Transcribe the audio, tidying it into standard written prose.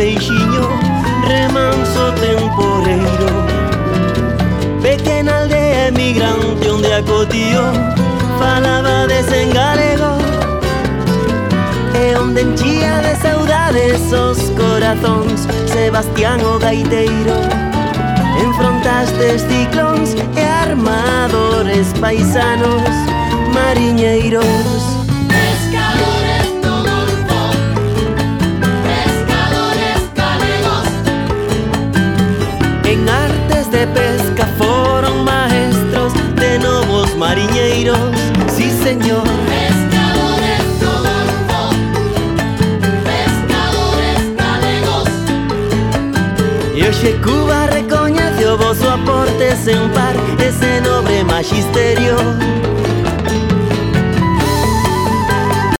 peixiño, remanso temporeiro. Pequena aldea emigrante onde acotío falabades en galego, e onde enchía de saudades os corazóns Sebastián o gaiteiro. Enfrontastes ciclóns e armadores paisanos, mariñeiros. Pescadores do Golfo, pescadores galegos. En artes de pesca foron maestros de novos mariñeiros, sí señor. Pescadores do Golfo, pescadores galegos. E hoxe Cuba recoñece o voso aporte sen par, ese nobre maxisterio.